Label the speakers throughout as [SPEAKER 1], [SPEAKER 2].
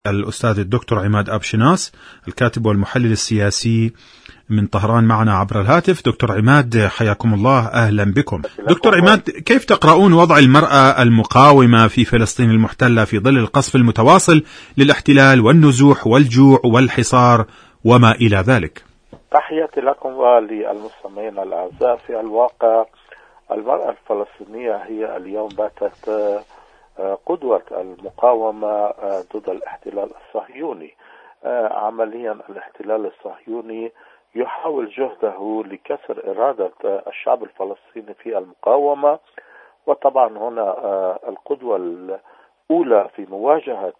[SPEAKER 1] الأستاذ الدكتور عماد أبشناس، الكاتب والمحلل السياسي من طهران، معنا عبر الهاتف. دكتور عماد، حياكم الله، أهلا بكم. دكتور عماد، كيف تقرؤون وضع المرأة المقاومة في فلسطين المحتلة في ظل القصف المتواصل للاحتلال والنزوح والجوع والحصار وما إلى ذلك؟
[SPEAKER 2] تحياتي لكم وللمستمعين الأعزاء. في الواقع المرأة الفلسطينية هي اليوم باتت قدوة المقاومة ضد الاحتلال الصهيوني. عمليا الاحتلال الصهيوني يحاول جهده لكسر إرادة الشعب الفلسطيني في المقاومة، وطبعا هنا القدوة الأولى في مواجهة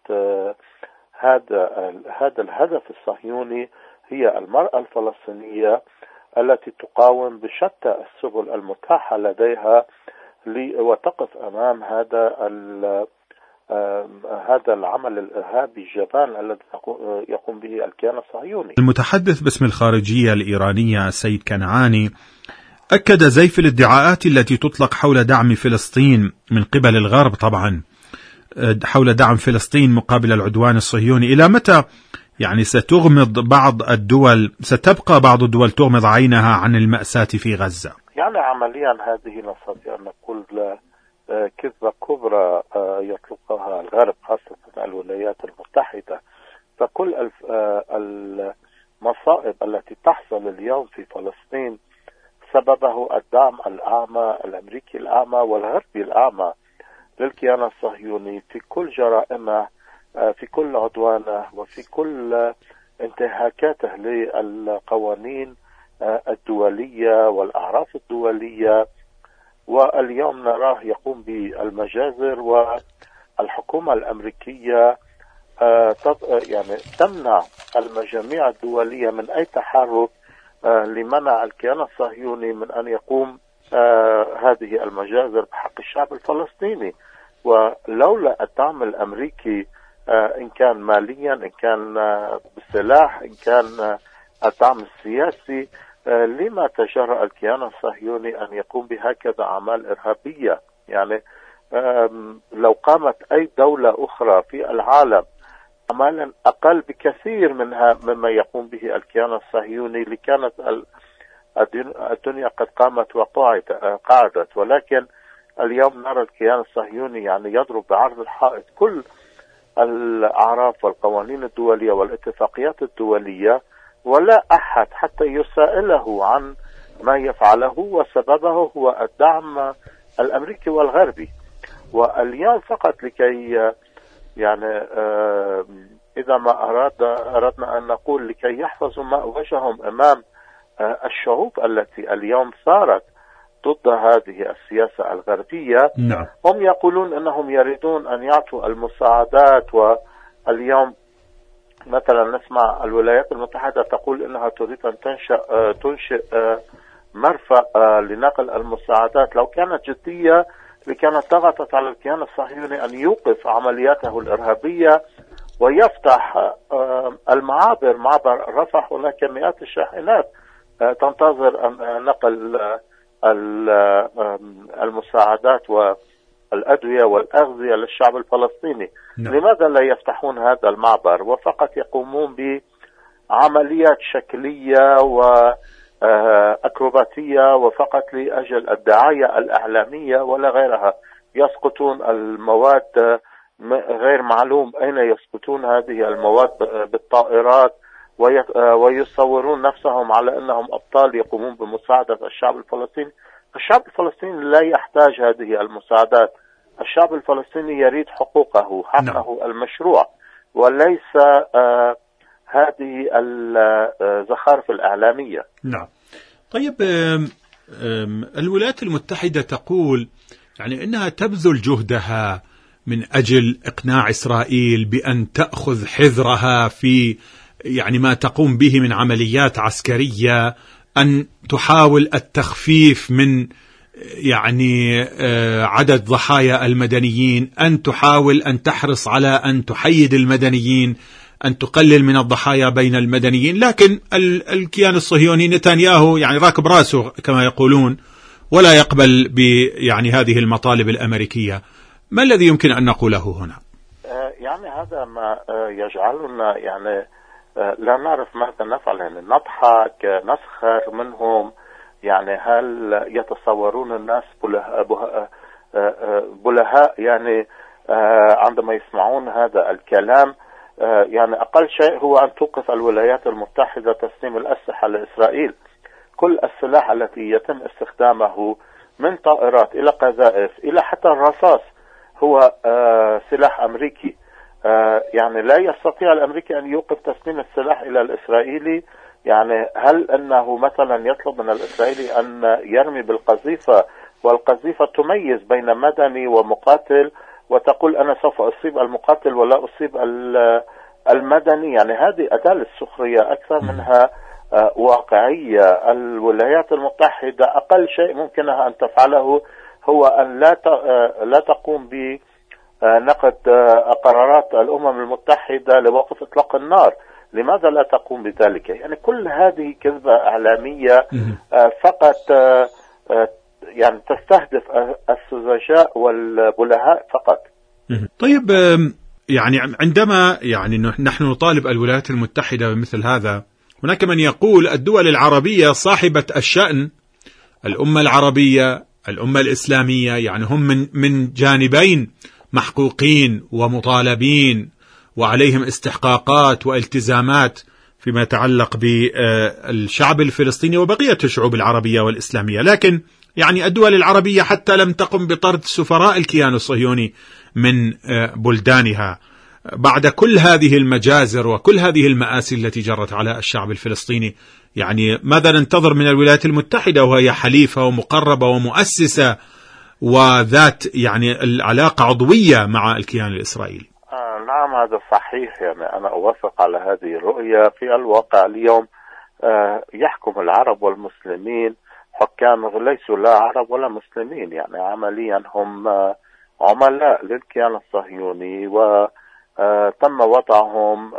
[SPEAKER 2] هذا الهدف الصهيوني هي المرأة الفلسطينية التي تقاوم بشتى السبل المتاحة لديها وتقف أمام هذا العمل الإرهابي الجبان الذي يقوم به الكيان الصهيوني.
[SPEAKER 1] المتحدث باسم الخارجية الإيرانية سيد كنعاني أكد زيف الادعاءات التي تطلق حول دعم فلسطين من قبل الغرب، طبعا حول دعم فلسطين مقابل العدوان الصهيوني. إلى متى يعني ستبقى بعض الدول تغمض عينها عن المأساة في غزة؟
[SPEAKER 2] يعني عمليا هذه نستطيع أن نقول كذبة كبرى يطلقها الغرب، خاصة الولايات المتحدة. فكل المصائب التي تحصل اليوم في فلسطين سببه الدعم الأعمى الأمريكي الأعمى والغربي الأعمى للكيان الصهيوني في كل جرائمه، في كل عدوانه، وفي كل انتهاكاته للقوانين الدولية والأعراف الدولية. واليوم نراه يقوم بالمجازر، والحكومة الأمريكية يعني تمنع المجاميع الدولية من أي تحرك لمنع الكيان الصهيوني من أن يقوم هذه المجازر بحق الشعب الفلسطيني. ولولا الدعم الأمريكي إن كان ماليا، إن كان بالسلاح، إن كان الدعم السياسي، لما تجرأ الكيان الصهيوني أن يقوم بهكذا أعمال إرهابية؟ يعني لو قامت أي دولة أخرى في العالم أعمالا أقل بكثير مما يقوم به الكيان الصهيوني لكانت الدنيا قد قامت وقعدت. ولكن اليوم نرى الكيان الصهيوني يعني يضرب بعرض الحائط كل الأعراف والقوانين الدولية والاتفاقيات الدولية، ولا أحد حتى يسائله عن ما يفعله، وسببه هو الدعم الأمريكي والغربي. واليوم فقط لكي يعني إذا ما أردنا أن نقول لكي يحفظوا مأوجهم أمام الشعوب التي اليوم صارت ضد هذه السياسة الغربية.
[SPEAKER 1] نعم.
[SPEAKER 2] هم يقولون أنهم يريدون أن يعطوا المساعدات. واليوم مثلا نسمع الولايات المتحدة تقول أنها تريد أن تنشئ مرفأ لنقل المساعدات. لو كانت جدية لكانت ضغطت على الكيان الصهيوني أن يوقف عملياته الإرهابية ويفتح المعابر، معبر رفح، هناك مئات الشاحنات تنتظر نقل المساعدات والأدوية والأغذية للشعب الفلسطيني. نعم. لماذا لا يفتحون هذا المعبر وفقط يقومون بعمليات شكلية وأكروباتية وفقط لأجل الدعاية الإعلامية ولا غيرها؟ يسقطون المواد غير معلوم أين يسقطون هذه المواد بالطائرات، ويصورون نفسهم على أنهم أبطال يقومون بمساعدة الشعب الفلسطيني. الشعب الفلسطيني لا يحتاج هذه المساعدات. الشعب الفلسطيني يريد حقوقه، حقه المشروع، وليس هذه الزخارف الإعلامية.
[SPEAKER 1] نعم. طيب، الولايات المتحدة تقول يعني أنها تبذل جهدها من أجل إقناع إسرائيل بأن تأخذ حذرها في يعني ما تقوم به من عمليات عسكرية، أن تحاول التخفيف من يعني عدد ضحايا المدنيين، أن تحاول أن تحرص على أن تحيد المدنيين، أن تقلل من الضحايا بين المدنيين. لكن الكيان الصهيوني نتنياهو يعني راكب راسه كما يقولون، ولا يقبل يعني هذه المطالب الأمريكية. ما الذي يمكن أن نقوله هنا؟
[SPEAKER 2] يعني يعني هذا ما يجعلنا يعني لا نعرف ماذا نفعل، يعني نضحك نسخر منهم. يعني هل يتصورون الناس بلهاء يعني عندما يسمعون هذا الكلام؟ يعني أقل شيء هو أن توقف الولايات المتحدة تسليم الأسلحة لإسرائيل. كل السلاح التي يتم استخدامه من طائرات إلى قذائف إلى حتى الرصاص هو سلاح أمريكي. يعني لا يستطيع الأمريكي أن يوقف تسليم السلاح إلى الإسرائيلي. يعني هل أنه مثلا يطلب من الإسرائيلي أن يرمي بالقذيفة، والقذيفة تميز بين مدني ومقاتل وتقول أنا سوف أصيب المقاتل ولا أصيب المدني؟ يعني هذه أداة للسخرية أكثر منها واقعية. الولايات المتحدة أقل شيء ممكنها أن تفعله هو أن لا تقوم بنقد قرارات الأمم المتحدة لوقف إطلاق النار. لماذا لا تقوم بذلك؟ يعني كل هذه كذبة إعلامية فقط يعني تستهدف السذجاء والبلهاء فقط.
[SPEAKER 1] طيب، يعني عندما يعني نحن نطالب الولايات المتحدة بمثل هذا، هناك من يقول الدول العربية صاحبة الشأن، الأمة العربية، الأمة الإسلامية، يعني هم من جانبين محقوقين ومطالبين وعليهم استحقاقات والتزامات فيما يتعلق بالشعب الفلسطيني وبقية الشعوب العربية والإسلامية. لكن يعني الدول العربية حتى لم تقم بطرد سفراء الكيان الصهيوني من بلدانها بعد كل هذه المجازر وكل هذه المآسي التي جرت على الشعب الفلسطيني. يعني ماذا ننتظر من الولايات المتحدة وهي حليفة ومقربة ومؤسسة وذات يعني العلاقة عضوية مع الكيان الإسرائيلي؟
[SPEAKER 2] نعم، هذا صحيح. يعني أنا أوافق على هذه الرؤية. في الواقع اليوم يحكم العرب والمسلمين حكام ليسوا لا عرب ولا مسلمين. يعني عمليا هم عملاء للكيان الصهيوني، وتم وضعهم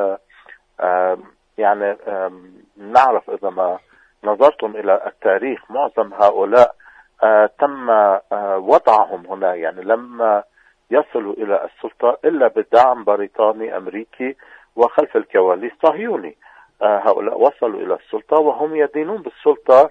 [SPEAKER 2] يعني نعرف إذا ما نظرتم إلى التاريخ معظم هؤلاء تم وضعهم هنا، يعني لما يصلوا إلى السلطة إلا بدعم بريطاني أمريكي وخلف الكواليس صهيوني. هؤلاء وصلوا إلى السلطة وهم يدينون بالسلطة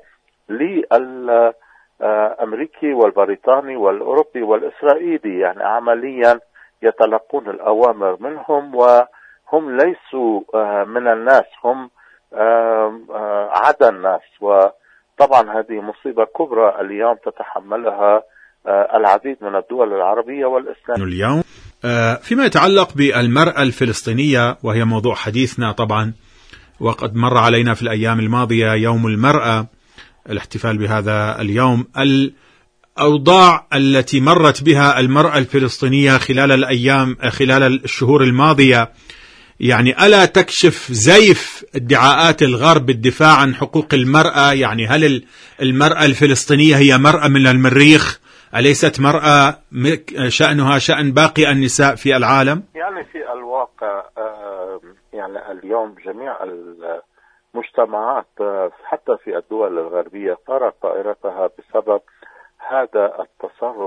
[SPEAKER 2] للأمريكي والبريطاني والأوروبي والإسرائيلي. يعني عمليا يتلقون الأوامر منهم، وهم ليسوا من الناس، هم عدا الناس. وطبعا هذه مصيبة كبرى اليوم تتحملها العديد من الدول العربية والإسلامية
[SPEAKER 1] اليوم. فيما يتعلق بالمرأة الفلسطينية، وهي موضوع حديثنا طبعا، وقد مر علينا في الأيام الماضية يوم المرأة، الاحتفال بهذا اليوم، الأوضاع التي مرت بها المرأة الفلسطينية خلال الشهور الماضية، يعني ألا تكشف زيف ادعاءات الغرب بالدفاع عن حقوق المرأة؟ يعني هل المرأة الفلسطينية هي مرأة من المريخ؟ أليست مرأة شأنها شأن باقي النساء في العالم؟
[SPEAKER 2] يعني في الواقع يعني اليوم جميع المجتمعات حتى في الدول الغربية طارت طائرتها بسبب هذا التصرف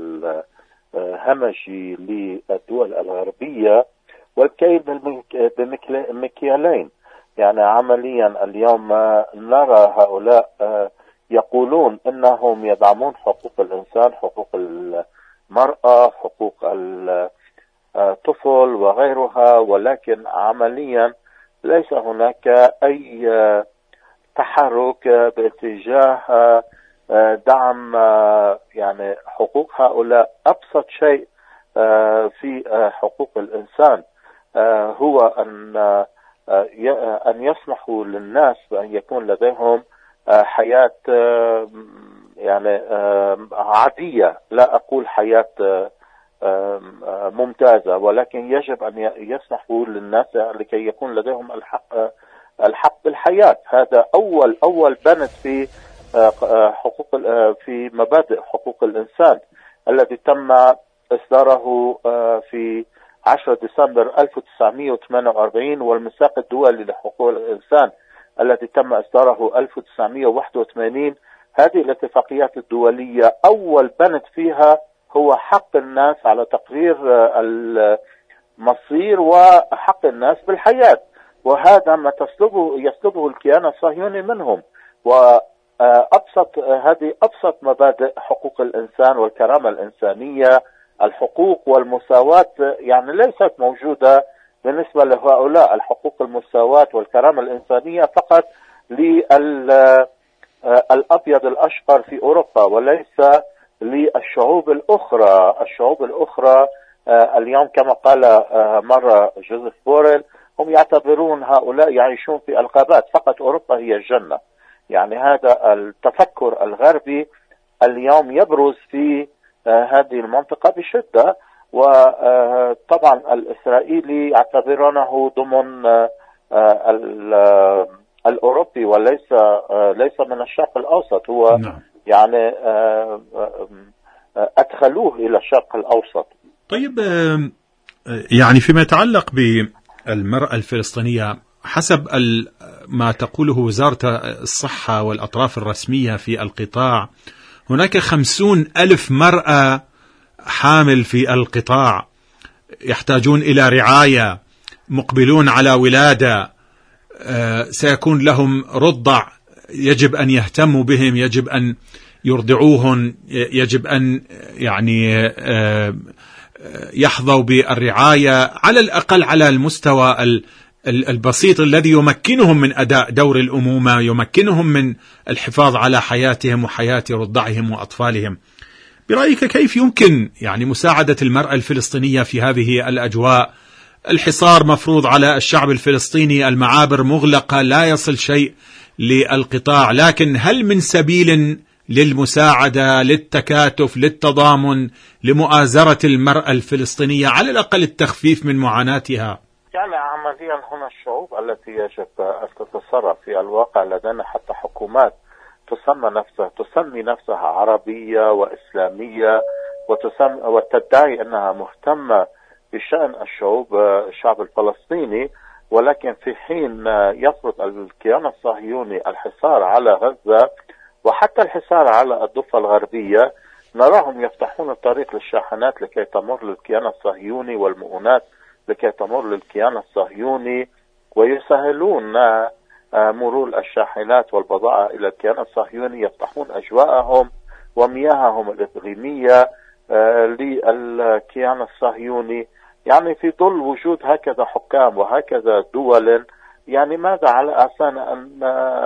[SPEAKER 2] الهمجي للدول الغربية والكيل بمكيالين. يعني عمليا اليوم نرى هؤلاء يقولون انهم يدعمون حقوق الانسان، حقوق المرأة، حقوق الطفل وغيرها، ولكن عمليا ليس هناك اي تحرك باتجاه دعم يعني حقوق هؤلاء. ابسط شيء في حقوق الانسان هو أن يسمحوا للناس بأن يكون لديهم حياة يعني عادية. لا أقول حياة ممتازة، ولكن يجب أن يسمحوا للناس لكي يكون لديهم الحق بالحياة. هذا أول بند في حقوق في مبادئ حقوق الإنسان الذي تم إصداره في 10 ديسمبر 1948، والميثاق الدولي لحقوق الإنسان الذي تم إصداره 1981. هذه الاتفاقيات الدولية أول بند فيها هو حق الناس على تقرير مصير وحق الناس بالحياة، وهذا ما يسلبه الكيان الصهيوني منهم. هذه أبسط مبادئ حقوق الإنسان والكرامة الإنسانية، الحقوق والمساواة، يعني ليست موجودة بالنسبة لهؤلاء. الحقوق المساواة والكرامة الإنسانية فقط للأبيض الأشقر في أوروبا وليس للشعوب الأخرى. الشعوب الأخرى اليوم كما قال مرة جوزيف بوريل، هم يعتبرون هؤلاء يعيشون في الغابات، فقط أوروبا هي الجنة. يعني هذا التفكر الغربي اليوم يبرز في هذه المنطقة بشدة، وطبعا الإسرائيلي يعتبرونه ضمن الأوروبي وليس من الشرق الأوسط. هو يعني أدخلوه إلى الشرق الأوسط.
[SPEAKER 1] طيب، يعني فيما يتعلق بالمرأة الفلسطينية، حسب ما تقوله وزارة الصحة والأطراف الرسمية في القطاع، هناك 50,000 مرأة حامل في القطاع يحتاجون إلى رعاية، مقبلون على ولادة، سيكون لهم رضع، يجب أن يهتموا بهم، يجب أن يرضعوهم، يجب أن يعني يحظوا بالرعاية على الأقل على المستوى البسيط الذي يمكنهم من أداء دور الأمومة، يمكنهم من الحفاظ على حياتهم وحياة رضعهم وأطفالهم. برأيك كيف يمكن يعني مساعدة المرأة الفلسطينية في هذه الأجواء؟ الحصار مفروض على الشعب الفلسطيني، المعابر مغلقة، لا يصل شيء للقطاع، لكن هل من سبيل للمساعدة، للتكاتف، للتضامن، لمؤازرة المرأة الفلسطينية، على الأقل التخفيف من معاناتها؟
[SPEAKER 2] يعني عمليا هنا الشعوب التي يجب أن تتصرف في الواقع، لدينا حتى حكومات تسمي نفسها عربية وإسلامية وتدعي أنها مهتمة بشأن الشعب الفلسطيني، ولكن في حين يفرض الكيان الصهيوني الحصار على غزة وحتى الحصار على الضفة الغربية، نراهم يفتحون الطريق للشاحنات لكي تمر للكيان الصهيوني والمؤونات لكي تمر للكيان الصهيوني، ويسهلون مرور الشاحنات والبضائع إلى الكيان الصهيوني، يفتحون أجواءهم ومياههم الإقليمية للكيان الصهيوني. يعني في ظل وجود هكذا حكام وهكذا دول، يعني ماذا على أسانا أن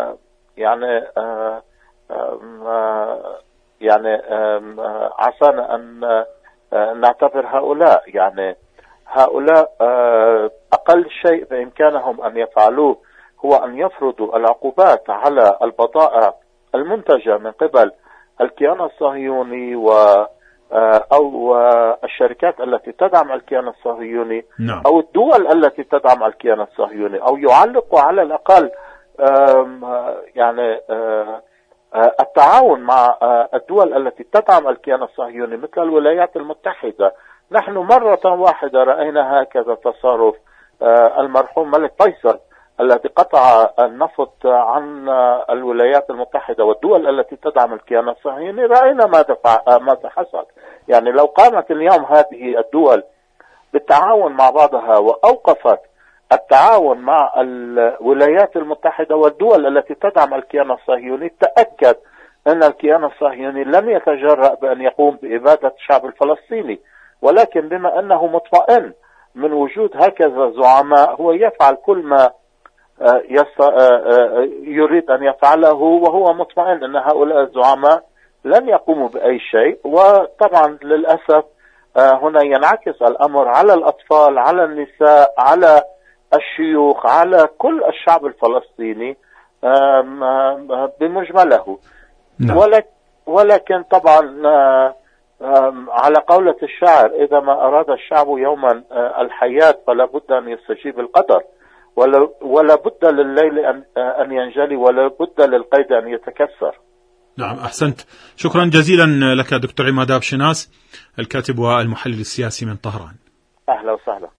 [SPEAKER 2] عسانا أن نعتبر هؤلاء، يعني هؤلاء أقل شيء بإمكانهم أن يفعلوه هو أن يفرضوا العقوبات على البضائع المنتجة من قبل الكيان الصهيوني أو الشركات التي تدعم الكيان الصهيوني، أو الدول التي تدعم الكيان الصهيوني، أو يعلقوا على الأقل يعني التعاون مع الدول التي تدعم الكيان الصهيوني مثل الولايات المتحدة. نحن مرة واحدة رأينا هكذا تصرف المرحوم ملك فيصل الذي قطع النفط عن الولايات المتحدة والدول التي تدعم الكيان الصهيوني. رأينا ماذا حصل. يعني لو قامت اليوم هذه الدول بالتعاون مع بعضها وأوقفت التعاون مع الولايات المتحدة والدول التي تدعم الكيان الصهيوني، تأكد أن الكيان الصهيوني لم يتجرأ بأن يقوم بإبادة الشعب الفلسطيني، ولكن بما أنه مطمئن من وجود هكذا زعماء هو يفعل كل ما يريد أن يفعله، وهو مطمئن أن هؤلاء الزعماء لن يقوموا بأي شيء. وطبعا للأسف هنا ينعكس الأمر على الأطفال، على النساء، على الشيوخ، على كل الشعب الفلسطيني بمجمله. ولكن طبعا على قولة الشاعر: إذا ما أراد الشعب يوما الحياة فلا بد أن يستجيب القدر، ولا بد لليل أن ينجلي، ولا بد للقيد أن يتكسر.
[SPEAKER 1] نعم، أحسنت. شكرا جزيلا لك دكتور عماد أبو شناس، الكاتب والمحلل السياسي من طهران.
[SPEAKER 2] أهلا وسهلا.